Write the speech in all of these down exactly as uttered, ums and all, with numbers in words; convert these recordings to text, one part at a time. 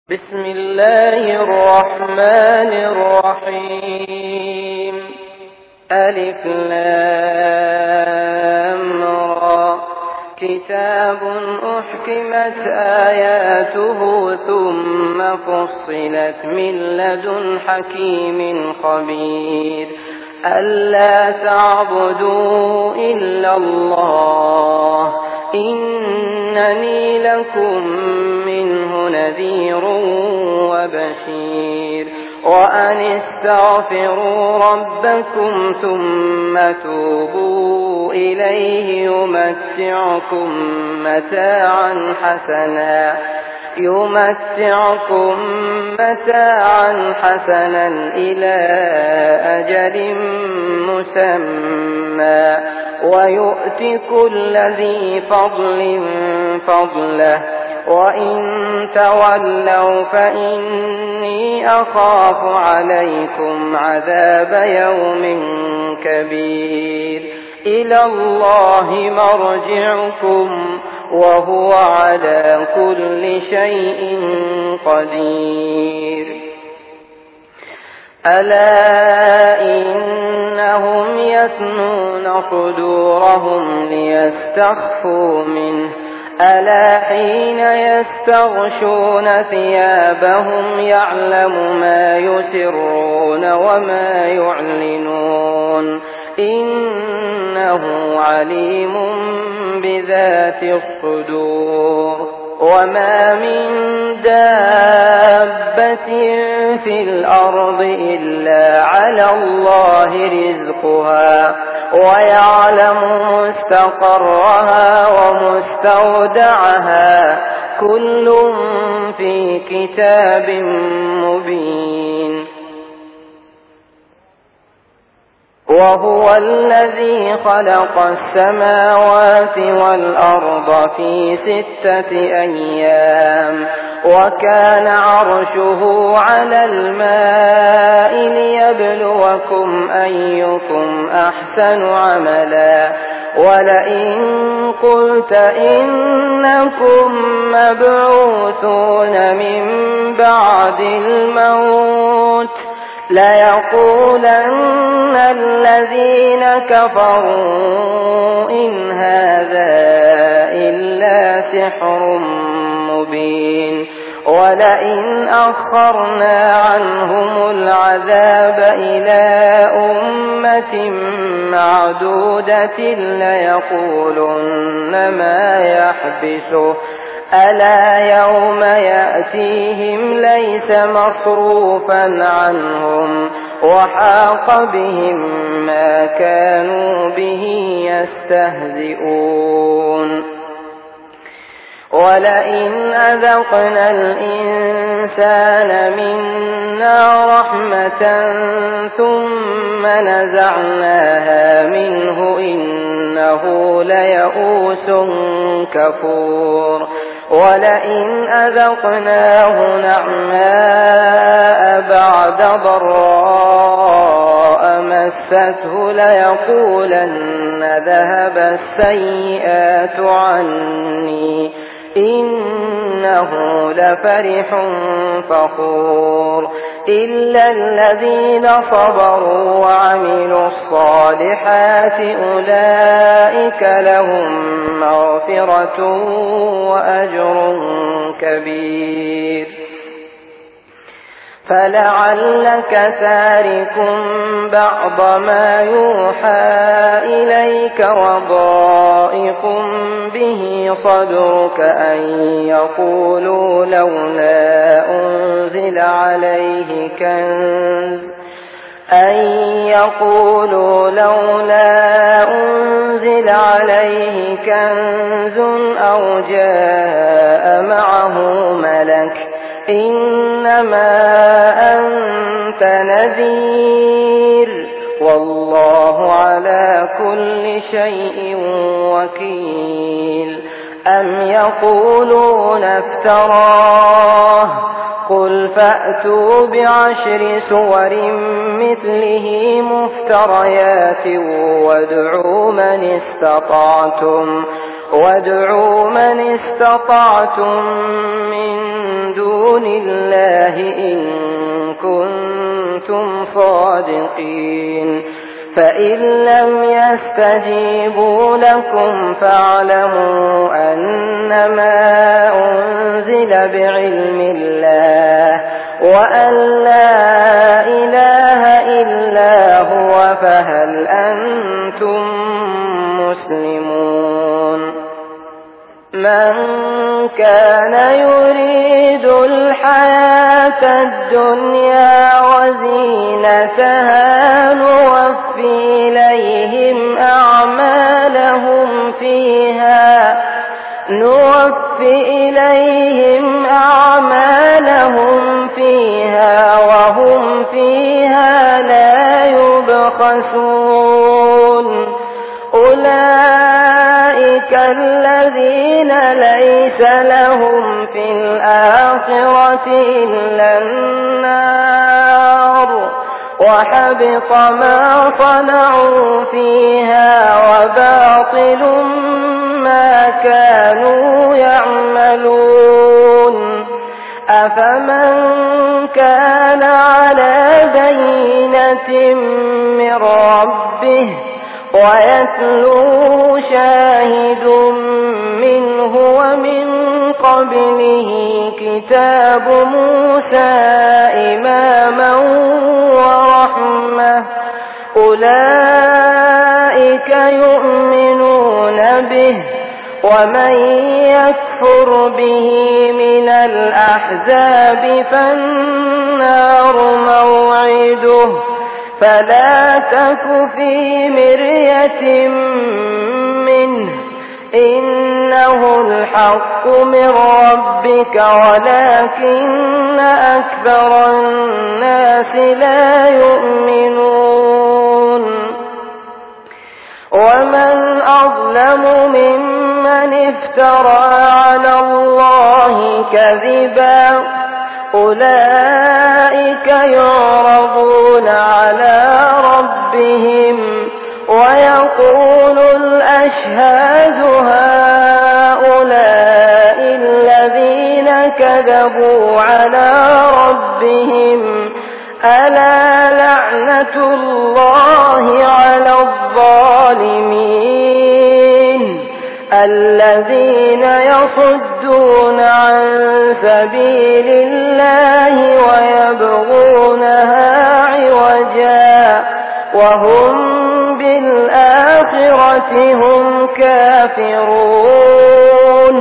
بسم الله الرحمن الرحيم. ألف لام را. كتاب أحكمت آياته ثم فصلت من لدن حكيم خبير. ألا تعبدوا إلا الله إنني لكم منه نذير وبشير. وأن استغفروا ربكم ثم توبوا إليه يمتعكم متاعا حسنا يمتعكم متاعا حسنا إلى أجل مسمى ويؤت كل ذي فضل فضله. وإن تولوا فإني أخاف عليكم عذاب يوم كبير. إلى الله مرجعكم وهو على كل شيء قدير. ألا إنهم يثنون صدورهم ليستخفوا منه ألا حين يستغشون ثيابهم يعلم ما يسرون وما يعلنون إنه عليم بذات الصدور. وما من دابة في الأرض إلا على الله رزقها ويعلم مستقرها ومستودعها كل في كتاب مبين. وهو الذي خلق السماوات والأرض في ستة أيام وكان عرشه على الماء ليبلوكم أيكم أحسن عملا. ولئن قلت إنكم مبعوثون من بعد الموت ليقولن الذين كفروا إن هذا إلا سحر مبين. ولئن أخرنا عنهم العذاب إلى أمة معدودة ليقولن ما يحبسه ألا يوم يأتيهم ليس مصروفا عنهم وحاق بهم ما كانوا به يستهزئون. ولئن أذقنا الإنسان منا رحمة ثم نزعناها منه إنه ليئوس كفور. ولئن أذقناه نعماء بعد ضراء مسته ليقولن ذهب السيئات عني إنه لفرح فخور. إلا الذين صبروا وعملوا الصالحات أولئك لهم مغفرة وأجر كبير. فلعلك تارك بعض ما يوحى إليك وضائق به صدرك أن يقولوا لولا أنزل عليه كنز أن يقولوا لولا أنزل عليه كنز أو جاء معه ملك إنما أنت نذير والله على كل شيء وكيل. أم يقولون افتراه قل فأتوا بعشر سور مثله مفتريات وادعوا من استطعتم وادعوا من استطعتم من دون الله إن كنتم صادقين فإن لم يستجيبوا لكم فاعلموا أنما أنزل بعلم الله وأن لا إله إلا هو فهل أنتم مسلمون من كان يريد الحياة الدنيا وزينتها نوفي إليهم أعمالهم فيها نوفي إليهم أعمالهم فيها وهم فيها لا يبخسون أولئك الذين ليس لهم في الآخرة إلا النار وحبط ما صنعوا فيها وباطل ما كانوا يعملون أفمن كان على بينة من ربه ويتلو شاهد منه ومن قبله كتاب موسى إماما ورحمة أولئك يؤمنون به ومن يكفر به من الأحزاب فالنار موعده فلا تك في مرية منه إنه الحق من ربك ولكن أكثر الناس لا يؤمنون ومن أظلم ممن افترى على الله كذبا أولئك يعرضون على ربهم ويقول الأشهاد هؤلاء الذين كذبوا على ربهم ألا لعنة الله على الظالمين الذين يصدون عن سبيل الله ويبغونها عوجا وهم بالآخرة هم كافرون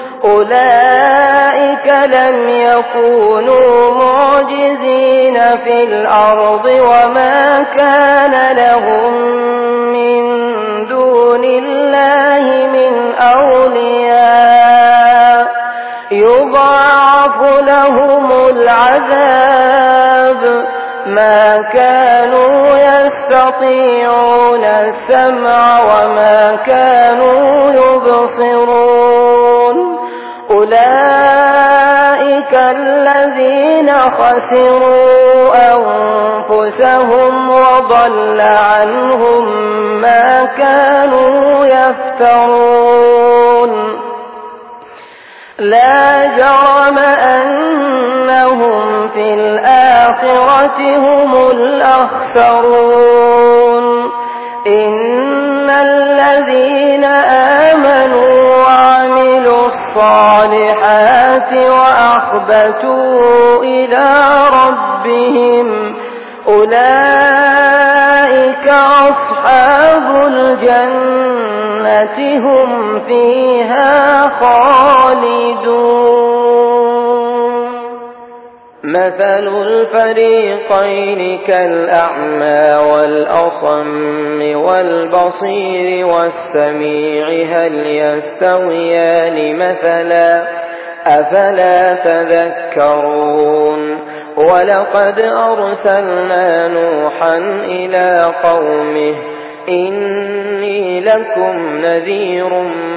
أولئك لم يكونوا معجزين في الأرض وما كان لهم من دون الله من أولياء يضاعف لهم العذاب ما كانوا يستطيعون السمع وما كانوا يبصرون أولئك الذين خسروا أنفسهم وضل عنهم ما كانوا يفترون لا جرم أنهم في الآخرة هم الأخسرون إن الذين آمنوا وعملوا الصالحات وأخبتوا إلى ربهم أولئك أصحاب الجنة هم فيها خالدون مثل الفريقين كالأعمى والأصم والبصير والسميع هل يستويان مثلا أفلا تذكرون ولقد أرسلنا نوحا إلى قومه إني لكم نذير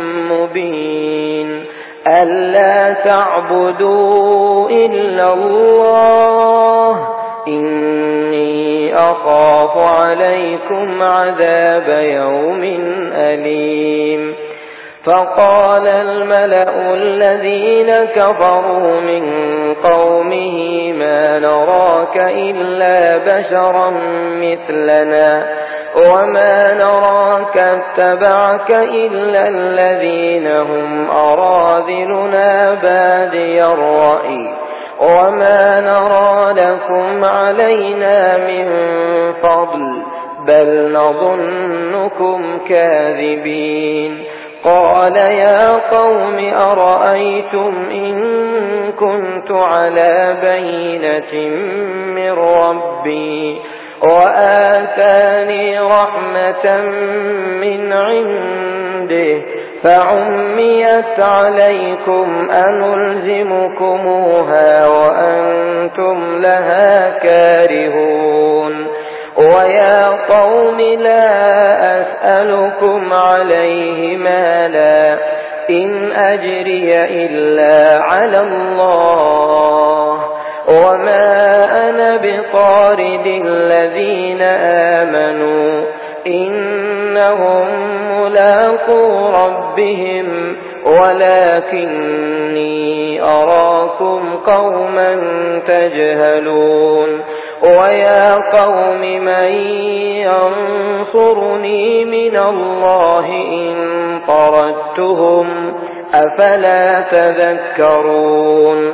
مبين ألا تعبدوا إلا الله إني أخاف عليكم عذاب يوم أليم فقال الملأ الذين كفروا من قومه ما نراك إلا بشرا مثلنا وما نراك اتبعك إلا الذين هم أراذلنا بادي الرأي وما نرى لكم علينا من فضل بل نظنكم كاذبين. قال يا قوم أرأيتم إن كنت على بينة من ربي وآتاني رحمة من عنده فعميت عليكم أنلزمكموها وأنتم لها كارهون. ويا قوم لا أسألكم عليه مالا إن أجري إلا على الله وما أنا بطارد الذين آمنوا إنهم ملاقو ربهم ولكني أراكم قوما تجهلون. ويا قوم من ينصرني من الله إن طردتهم أفلا تذكرون.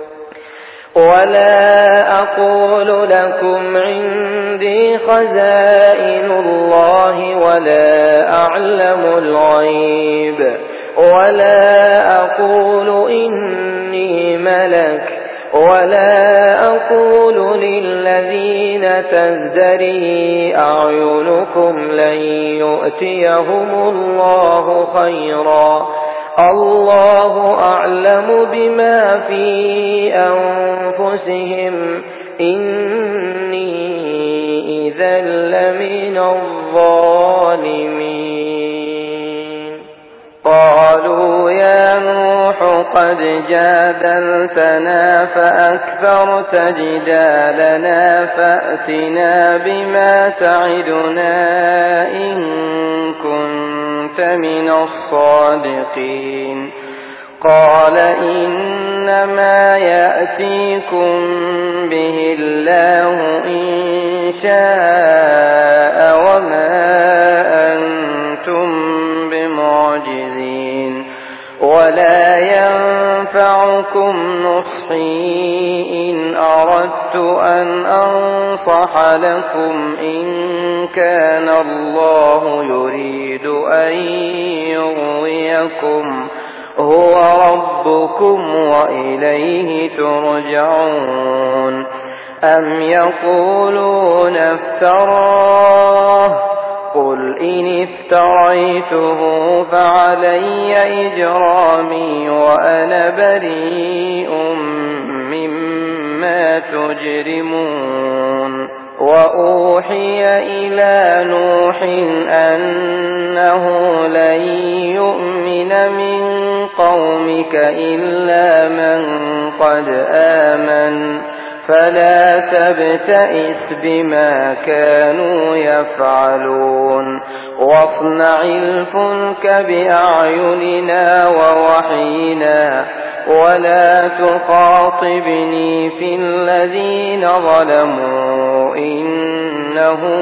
ولا أقول لكم عندي خزائن الله ولا أعلم الغيب ولا أقول إني ملك ولا أقول للذين تزدري أعينكم لن يؤتيهم الله خيرا الله أعلم بما في أنفسهم إني إذا لمن الظالمين. قالوا يا نوح قد جادلتنا فأكثرت جدالنا فأتنا بما تعدنا إن كنت من الصادقين. قال إنما يأتيكم به الله إن شاء وما أنتم بمعجزين ولا ينفعكم نصحي إن أردت أن أنصح لكم إن كان الله يريد أن يغويكم هو ربكم وإليه ترجعون. أم يقولون افتراه قل إن افتريته فعلي إجرامي وأنا بريء مما تجرمون. وأوحي إلى نوح أنه لن يؤمن من قومك إلا من قد آمن فلا تبتئس بما كانوا يفعلون واصنع الفلك بأعيننا ووحينا ولا تخاطبني في الذين ظلموا إنهم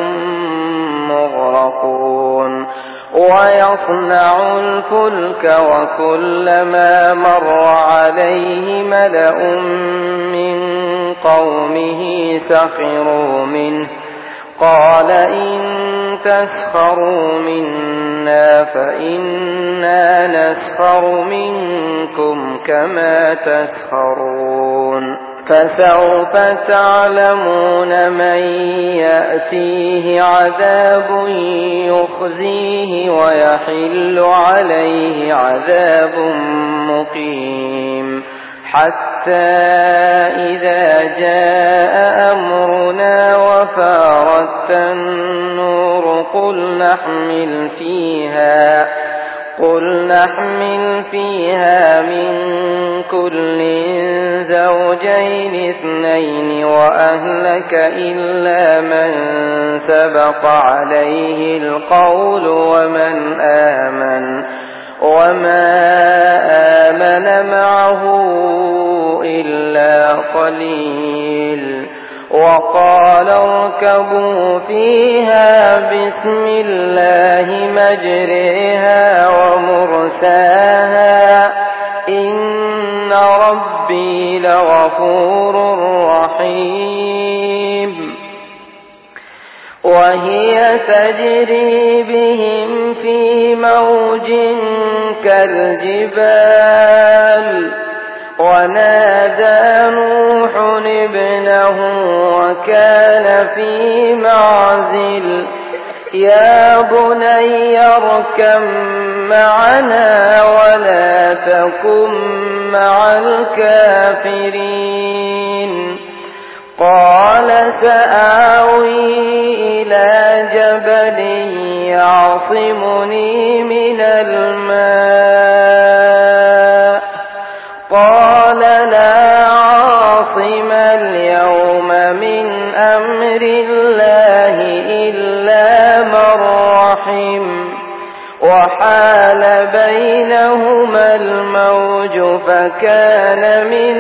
مغرقون. ويصنع الفلك وكلما مر عليه ملأ من قومه سخروا منه قال إن تسخروا منا فإنا نسخر منكم كما تسخرون. فسوف تعلمون من يأتيه عذاب يخزيه ويحل عليه عذاب مقيم. حتى إذا جاء أمرنا وفارت النور قل نحمل فيها قل نحمل فيها من كل زوجين اثنين وأهلك إلا من سبق عليه القول ومن آمن وما آمن معه إلا قليل. وقال اركبوا فيها بسم الله مجريها ومرساها إن ربي لغفور رحيم. وهي تجري بهم في موج كالجبال ونادى نوح ابنه وكان في معزل يا بني اركب معنا ولا تكن مع الكافرين. قال سآوي إلى جبل يعصمني من الماء قال لا عاصم اليوم من أمر الله إلا من رحم وحال بينهما الموج فكان من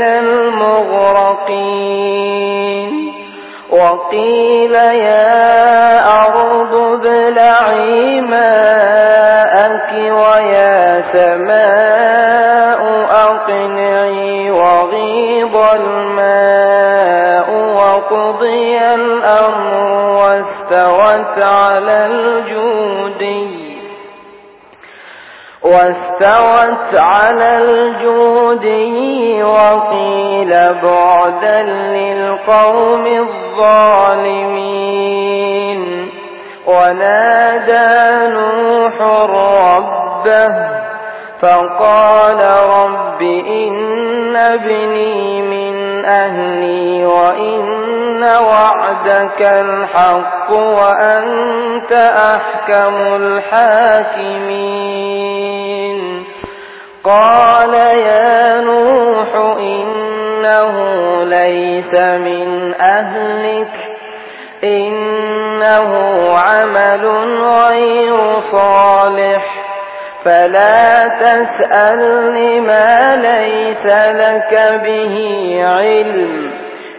المغرقين. وقيل يا أرض ابلعي ماءك ويا سماء أقلعي وغيض الماء وقضي الأمر واستوت على الجودي واستوت على الجودي وقيل بعدا للقوم الظالمين. ونادى نوح ربه فقال رب إن ابني من أهلي وإن وعدك الحق وأنت أحكم الحاكمين. قال يا نوح إنه ليس من أهلك إنه عمل غير صالح فلا تسألني ما ليس لك به علم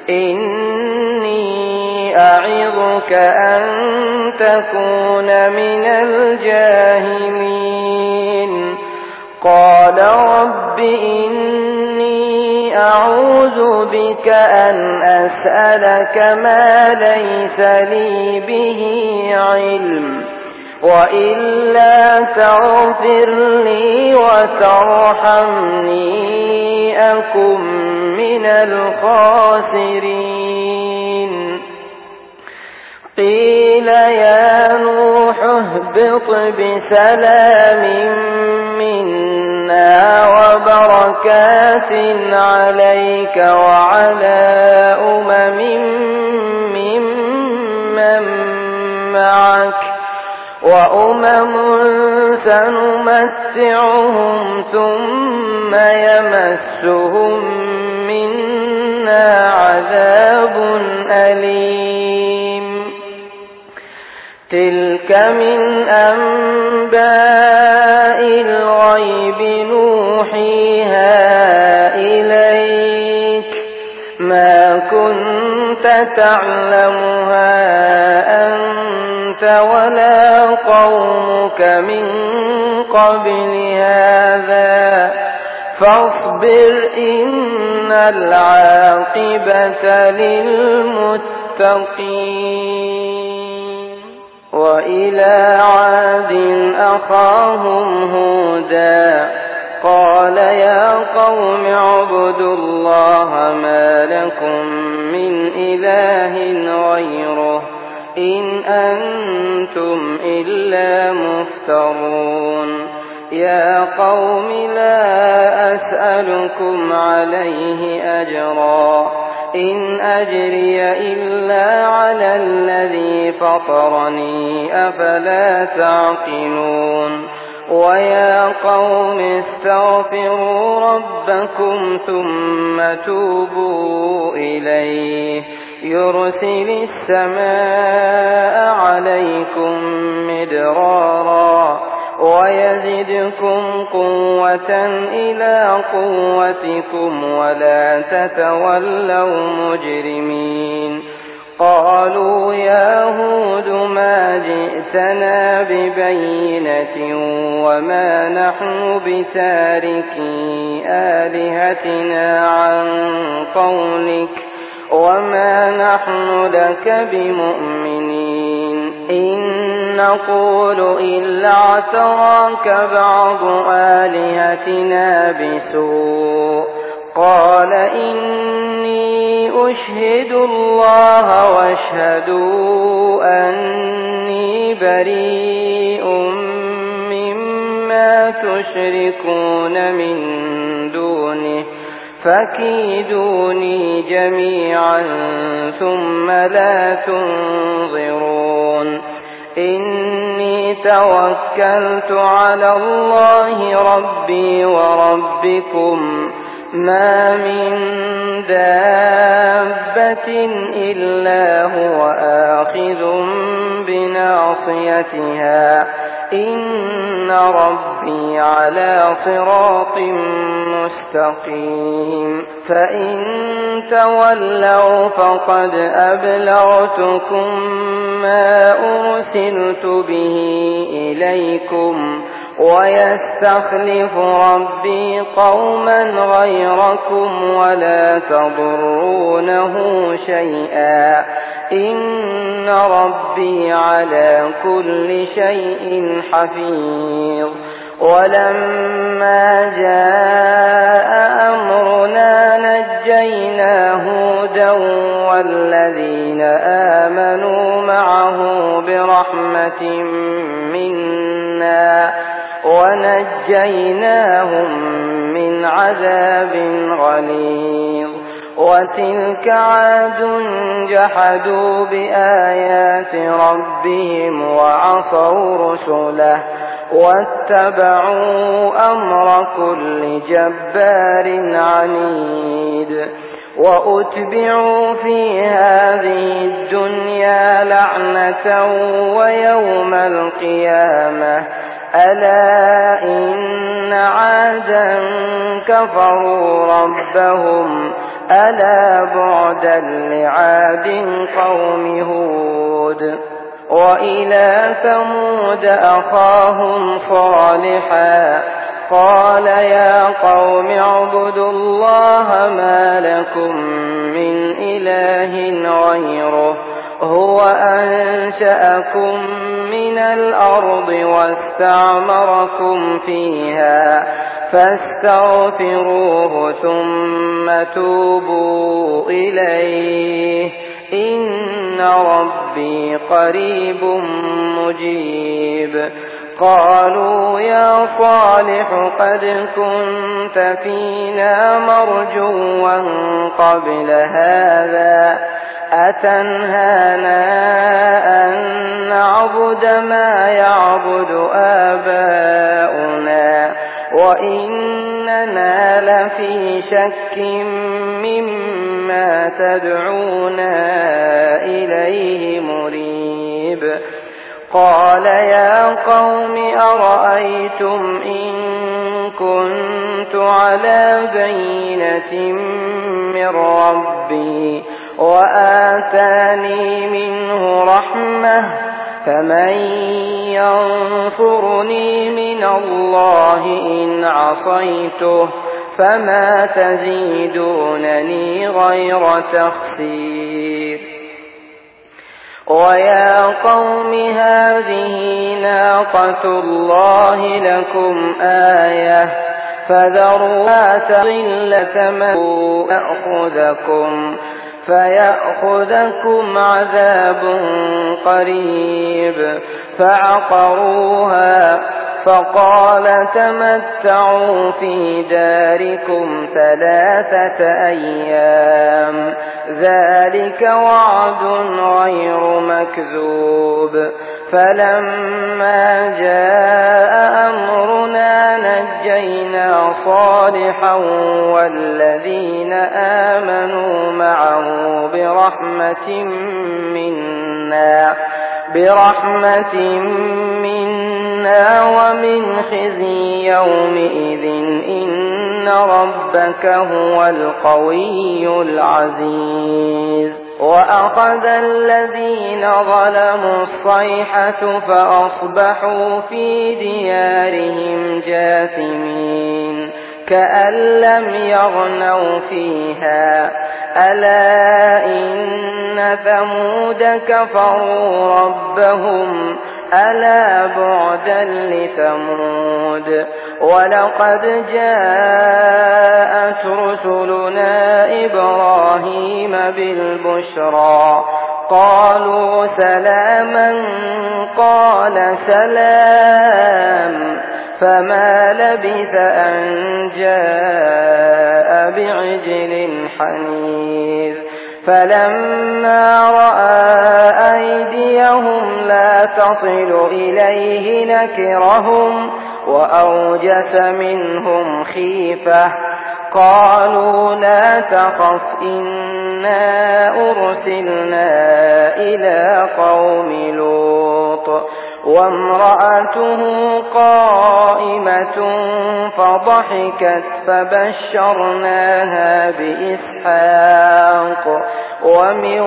إني أعظك أن تكون من الجاهلين. قال رب إني أعوذ بك أن أسألك ما ليس لي به علم وإلا تغفر لي وترحمني أكن من الخاسرين. قيل يا نوح اهبط بسلام منا وبركات عليك وعلى أمم ممن معك وأمم سنمتعهم ثم يمسهم منا عذاب أليم. تلك من أنباء الغيب نوحيها إليك ما كنت تعلمها أنت ولا قومك من قبل هذا فاصبر إن العاقبة للمتقين. وإلى عاد أخاهم هودا قال يا قوم اعبدوا الله ما لكم من إله غيره إن أنتم إلا مفترون. يا قوم لا أسألكم عليه أجرا إن أجري إلا على الذي فطرني أفلا تعقلون. ويا قوم استغفروا ربكم ثم توبوا إليه يرسل السماء عليكم مدرارا ويزدكم قوة إلى قوتكم ولا تتولوا مجرمين قالوا يا هود ما جئتنا ببينة وما نحن بتاركي آلهتنا عن قولك وما نحن لك بمؤمنين إن نقول إلا اعتراك بعض آلهتنا بسوء قال إني أشهد الله واشهدوا أني بريء مما تشركون من دونه فكيدوني جميعا ثم لا تنظرون إني توكلت على الله ربي وربكم ما من دابة إلا هو آخذ بناصيتها إن ربي على صراط مستقيم فإن تولوا فقد أبلغتكم ما أرسلت به إليكم ويستخلف ربي قوما غيركم ولا تضرونه شيئا إن ربي على كل شيء حفيظ ولما جاء أمرنا نجينا هودا والذين آمنوا معه برحمة منا ونجيناهم من عذاب غليظ وتلك عاد جحدوا بآيات ربهم وعصوا رسله واتبعوا أمر كل جبار عنيد وأتبعوا في هذه الدنيا لعنة ويوم القيامة ألا إن عادا كفروا ربهم ألا بعدا لعاد قوم هود وإلى ثمود أخاهم صالحا قال يا قوم اعبدوا الله ما لكم من إله غيره هو أنشأكم من الأرض واستعمركم فيها فاستغفروه ثم توبوا إليه إن ربي قريب مجيب قالوا يا صالح قد كنت فينا مرجوا قبل هذا أتنهانا أن نعبد ما يعبد آباؤنا وإننا لفي شك مما تدعونا إليه مريب قال يا قوم أرأيتم إن كنت على بينة من ربي وآتاني منه رحمة فمن ينصرني من الله إن عصيته فما تزيدونني غير تخسير ويا قوم هذه ناقة الله لكم آية فذروها تضل ثمن يأخذكم فيأخذكم عذاب قريب فعقروها فقال تمتعوا في داركم ثلاثة أيام ذلك وعد غير مكذوب فلما جاء أمرنا نجينا صالحا والذين آمنوا معه برحمة منا برحمة منا منا ومن خزي يومئذ إن ربك هو القوي العزيز وأخذ الذين ظلموا الصيحة فأصبحوا في ديارهم جاثمين كأن لم يغنوا فيها ألا إن ثمود كفروا ربهم ألا بعدا لثمود ولقد جاءت رسلنا إبراهيم بالبشرى قالوا سلاما قال سلام فما لبث أن جاء بعجل حنيذ فلما رأى أيديهم لا تصل إليه نكرهم وأوجس منهم خيفة قالوا لا تخف إنا أرسلنا إلى قوم لوط وامرأته قائمة فضحكت فبشرناها بإسحاق ومن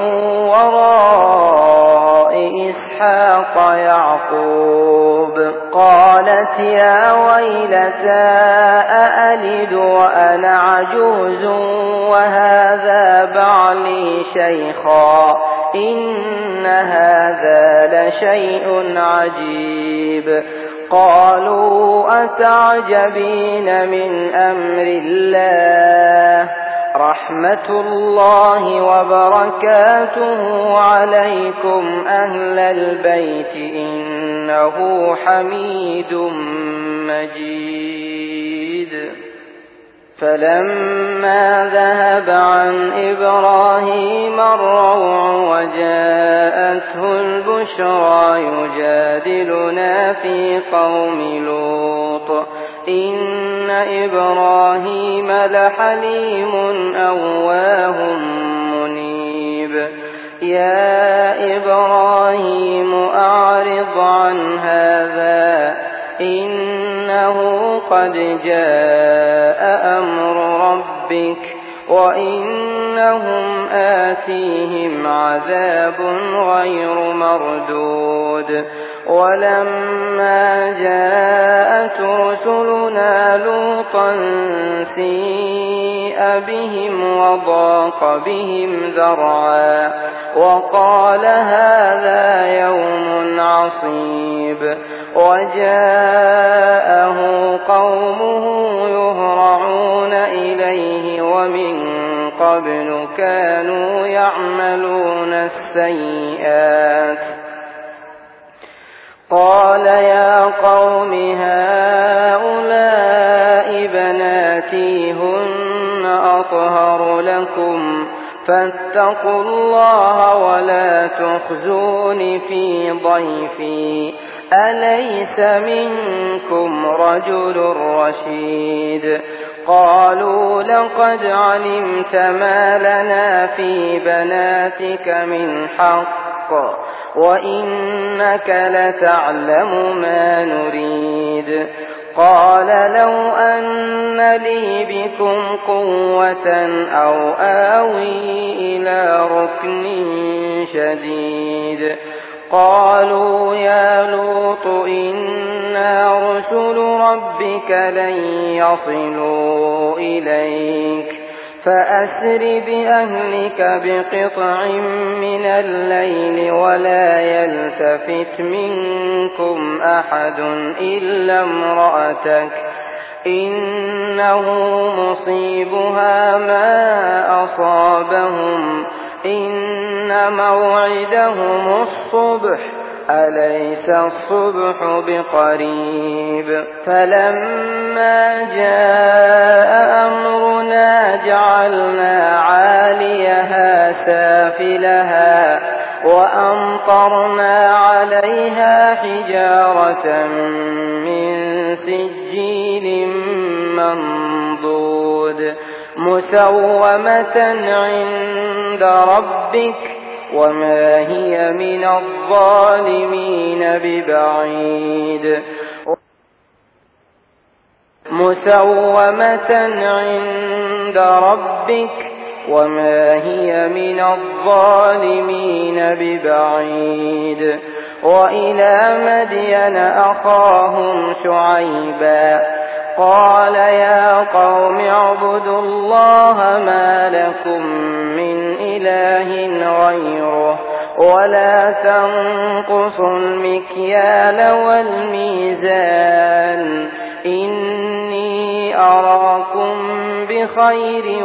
وراء إسحاق يعقوب قالت يا ويلتى أألد وأنا عجوز وهذا بعلي شيخا إن هذا لشيء عجيب قالوا أتعجبين من أمر الله رحمة الله وبركاته عليكم أهل البيت إنه حميد مجيد فلما ذهب عن إبراهيم الروع وجاءته البشرى يجادلنا في قوم لوط إن إبراهيم لحليم أواه منيب يا إبراهيم أعرض عن هذا إنه قد جاء أمر ربك وإنهم آتيهم عذاب غير مردود ولما جاءت رسلنا لوطا سيء بهم وضاق بهم ذرعا وقال هذا يوم عصيب وجاءه قومه يهرعون إليه ومن قبل كانوا يعملون السيئات قال يا قوم هؤلاء بناتي هن أطهر لكم فاتقوا الله ولا تخزون في ضيفي أليس منكم رجل رشيد قالوا لقد علمت ما لنا في بناتك من حق وإنك لتعلم ما نريد قال لو أن لي بكم قوة أو آوي إلى ركن شديد قالوا يا لوط إنا رسل ربك لن يصلوا إليك فأسر بأهلك بقطع من الليل ولا يلتفت منكم أحد إلا امرأتك إنه مصيبها ما أصابهم إن موعدهم الصبح أليس الصبح بقريب فلما جاء أمرنا جعلنا عاليها سافلها وأمطرنا عليها حجارة من سجيل منضود مسومة عند ربك وما هي من الظالمين ببعيد مسومة عند ربك وما هي من الظالمين ببعيد وإلى مدين أخاهم شعيبا قال يا قوم اعبدوا الله ما لكم من إله غيره ولا تنقصوا المكيال والميزان إني أراكم بخير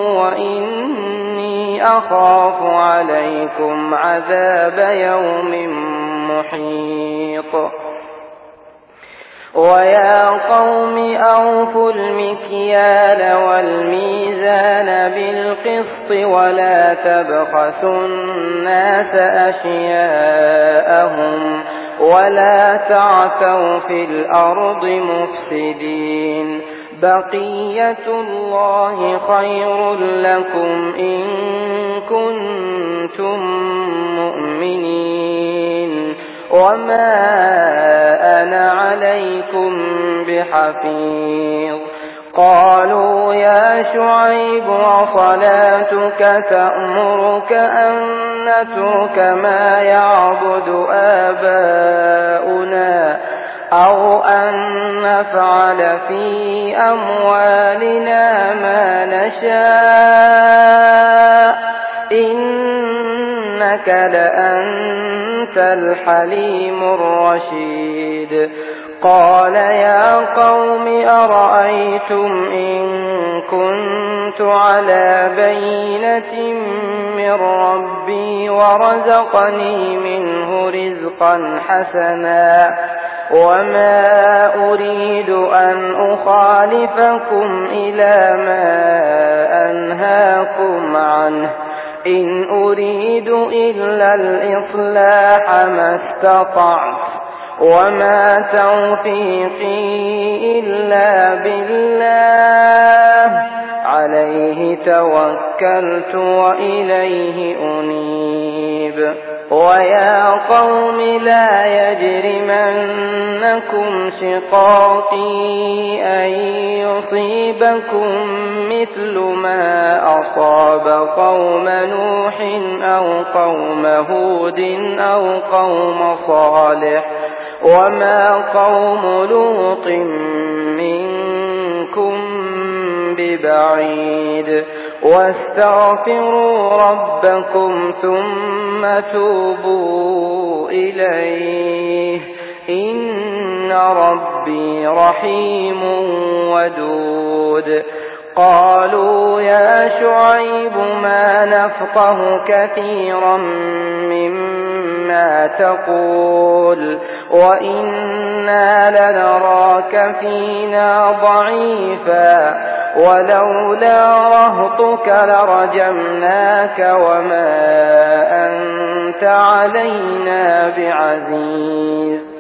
وإني أخاف عليكم عذاب يوم محيط ويا قوم أوفوا المكيال والميزان بالقسط ولا تبخسوا الناس أشياءهم ولا تعثوا في الأرض مفسدين بقية الله خير لكم إن كنتم مؤمنين وما أنا عليكم بحفيظ قالوا يا شعيب وصلاتك تأمرك أن نترك ما يعبد آباؤنا أو أن نفعل في أموالنا ما نشاء إنك لأنت الحليم الرشيد قال يا قوم أرأيتم إن كنت على بينة من ربي ورزقني منه رزقا حسنا وما أريد أن أخالفكم إلى ما أنهاكم عنه إن أريد إلا الإصلاح ما استطعت وما توفيقي إلا بالله عليه توكلت وإليه أنيب ويا قوم لا يجرمنكم شقاقي أن يصيبكم مثل ما أصاب قوم نوح أو قوم هود أو قوم صالح وما قوم لوط منكم ببعيد واستغفروا ربكم ثم توبوا إليه إن ربي رحيم ودود قالوا يا شعيب ما نفقه كثيرا مما تقول وإنا لنراك فينا ضعيفا ولولا رهطك لرجمناك وما أنت علينا بعزيز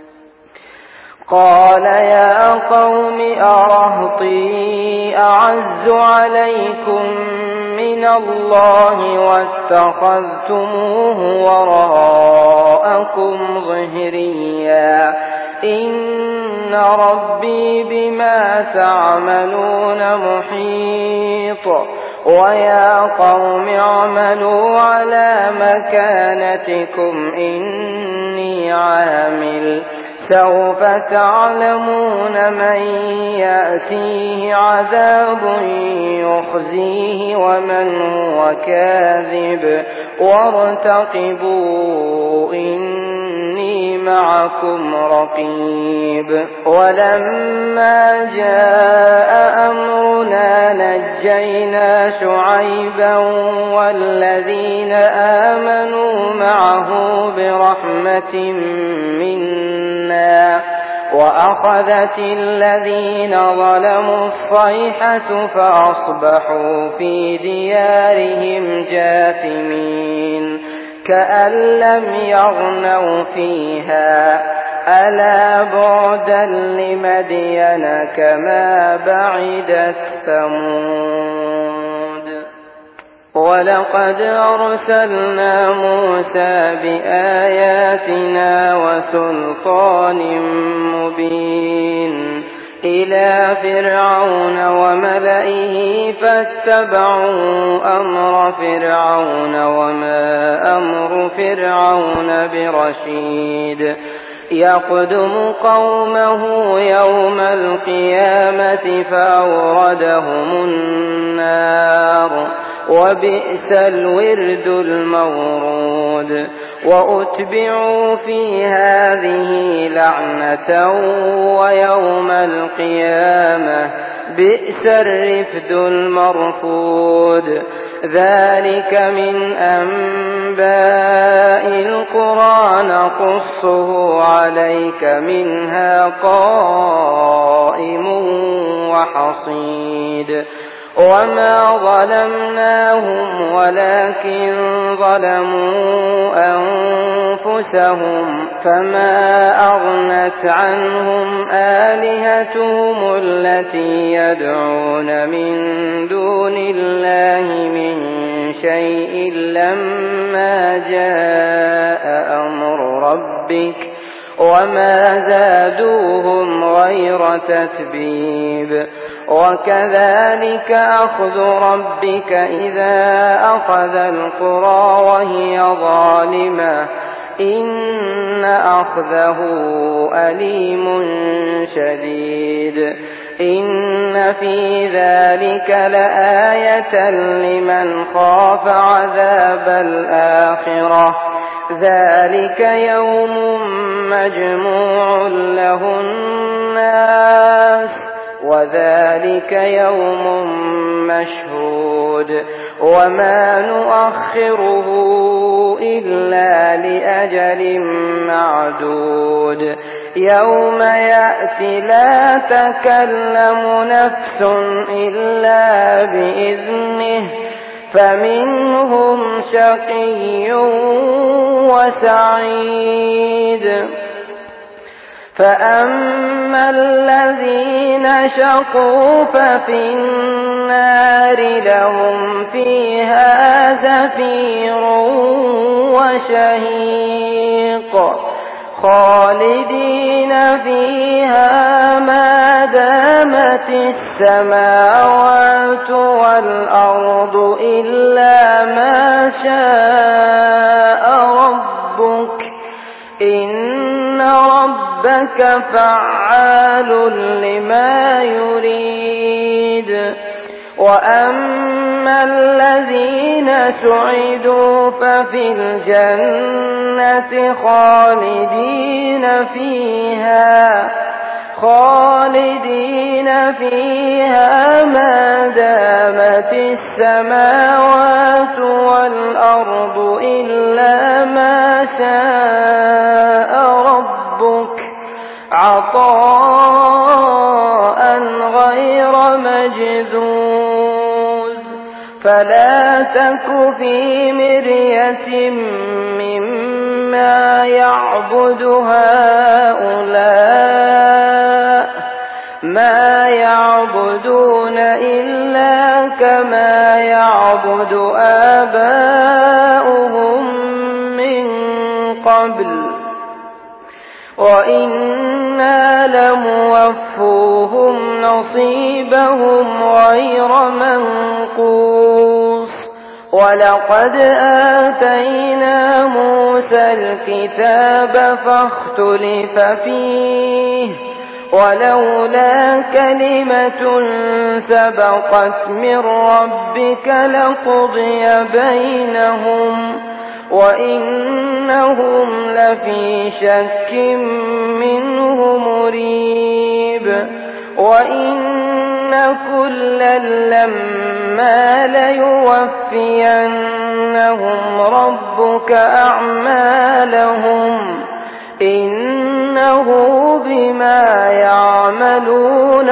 قال يا قوم أرهطي أعز عليكم من الله واتخذتموه وراءكم ظهريا إن ربي بما تعملون محيط ويا قوم اعملوا على مكانتكم إني عامل سوف تعلمون من يأتيه عذاب يخزيه ومن هو كاذب وارتقبوا إني معكم رقيب ولما جاء أمرنا نجينا شعيبا والذين آمنوا معه برحمة منا وأخذت الذين ظلموا الصيحة فأصبحوا في ديارهم جاثمين كأن لم يغنوا فيها ألا بعدا لمدين كما بعدت ثمود ولقد أرسلنا موسى بآياتنا وسلطان مبين إلى فرعون وملئه فاتبعوا أمر فرعون وما أمر فرعون برشيد يقدم قومه يوم القيامة فأوردهم النار وبئس الورد المورود وأتبعوا في هذه لعنة ويوم القيامة بئس الرفد المرفود ذلك من أنباء القرى نقصه عليك منها قائم وحصيد وما ظلمناهم ولكن ظلموا أنفسهم فما أغنت عنهم آلهتهم التي يدعون من دون الله من شيء لما جاء أمر ربك وما زادوهم غير تتبيب وكذلك أخذ ربك إذا أخذ القرى وهي ظالمة إن أخذه أليم شديد إن في ذلك لآية لمن خاف عذاب الآخرة ذلك يوم مجموع له الناس وذلك يوم مشهود وما نؤخره إلا لأجل معدود يوم يأتي لا تكلم نفس إلا بإذنه فمنهم شقي وسعيد فأما الذين شقوا ففي النار لهم فيها زفير وشهيق خالدين فيها ما دامت السماوات والأرض إلا ما شاء ربك إن ربك فعال لما يريد وأما الذين سعدوا ففي الجنة خالدين فيها خالدين فيها ما دامت السماوات والأرض إلا ما شاء ربك عطاء غير مجذوذ فلا تك في مرية مما يعبد هؤلاء ما يعبدون إلا كما يعبد آباؤهم من قبل وإنا لموفوهم نصيبهم غير منقوص ولقد آتينا موسى الكتاب فاختلف فيه ولولا كلمة سبقت من ربك لقضي بينهم وإنهم لفي شك منه مريب وإن كلا لما ليوفينهم ربك أعمالهم إنه بما يعملون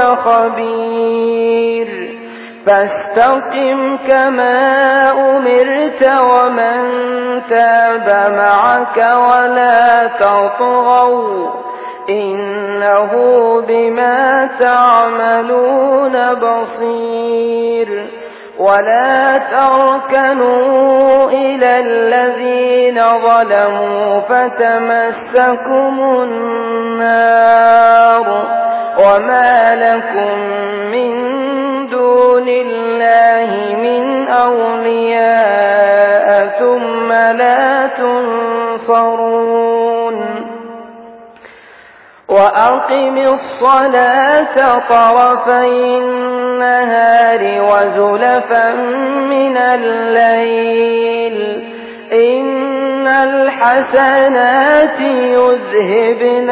خبير فاستقم كما أمرت ومن تاب معك ولا تطغوا إنه بما تعملون بصير ولا تركنوا إلى الذين ظلموا فتمسكم النار وما لكم من دون الله من أولياء ثم لا تنصرون وأقم الصلاة طرفي النهار وزلفا من الليل إن الحسنات يذهبن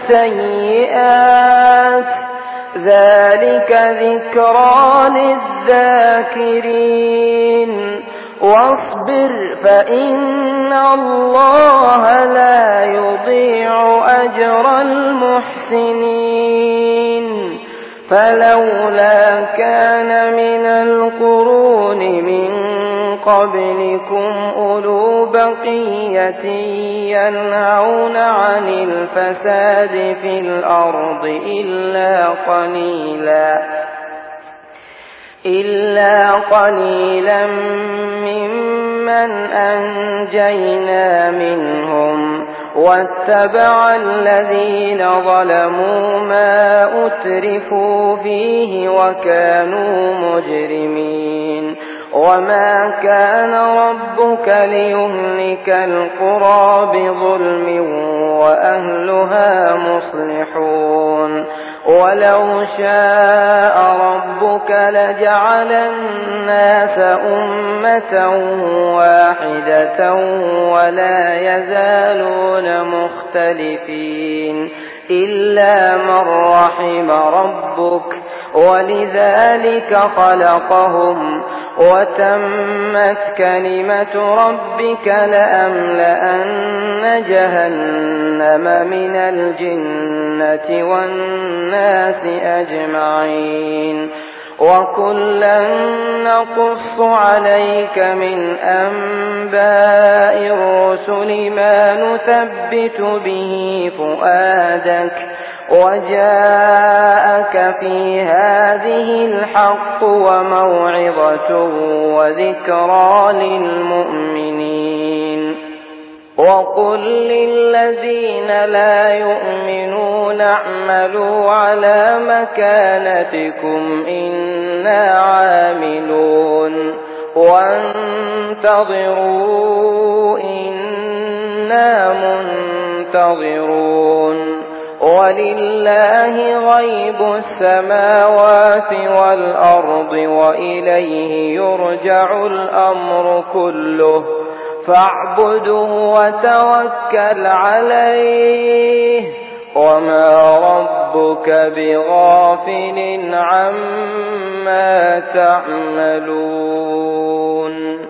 السيئات ذلك ذكرى للذاكرين واصبر فإن الله لا يضيع أجر المحسنين فلولا كان من القرون من قبلكم أولو بقية ينهون عن الفساد في الأرض إلا قليلا إلا قليلا ممن أنجينا منهم واتبع الذين ظلموا ما أترفوا فيه وكانوا مجرمين وما كان ربك ليهلك القرى بظلم وأهلها مصلحون ولو شاء ربك لجعل الناس أمة واحدة ولا يزالون مختلفين إلا من رحم ربك ولذلك خلقهم وتمت كلمة ربك لأملأن جهنم من الجنة والناس أجمعين وكلا نقص عليك من أنباء الرسل ما نثبت به فؤادك وجاءك في هذه الحق وموعظة وذكرى للمؤمنين وقل للذين لا يؤمنون اعملوا على مكانتكم إنا عاملون وانتظروا إنا منتظرون ولله غيب السماوات والأرض وإليه يرجع الأمر كله فاعبده وتوكل عليه وما ربك بغافل عما تعملون